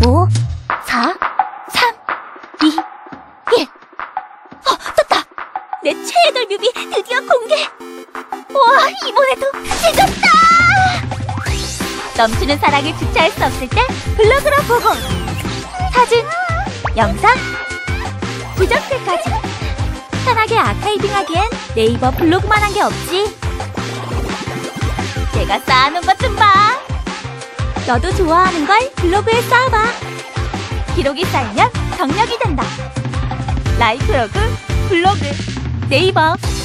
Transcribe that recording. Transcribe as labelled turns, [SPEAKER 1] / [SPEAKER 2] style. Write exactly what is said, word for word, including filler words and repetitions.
[SPEAKER 1] 오, 사, 삼, 이, 일. 어, 떴다! 내 최애돌 뮤비 드디어 공개! 와, 이번에도 찍었다! 넘치는 사랑을 주체할 수 없을 때 블로그로 보고, 사진, 영상, 부적들까지 편하게 아카이빙하기엔 네이버 블로그만한 게 없지. 내가 쌓아놓은 것 좀 봐. 너도 좋아하는 걸 블로그에 쌓아봐. 기록이 쌓이면 경력이 된다. 라이프로그 블로그 네이버.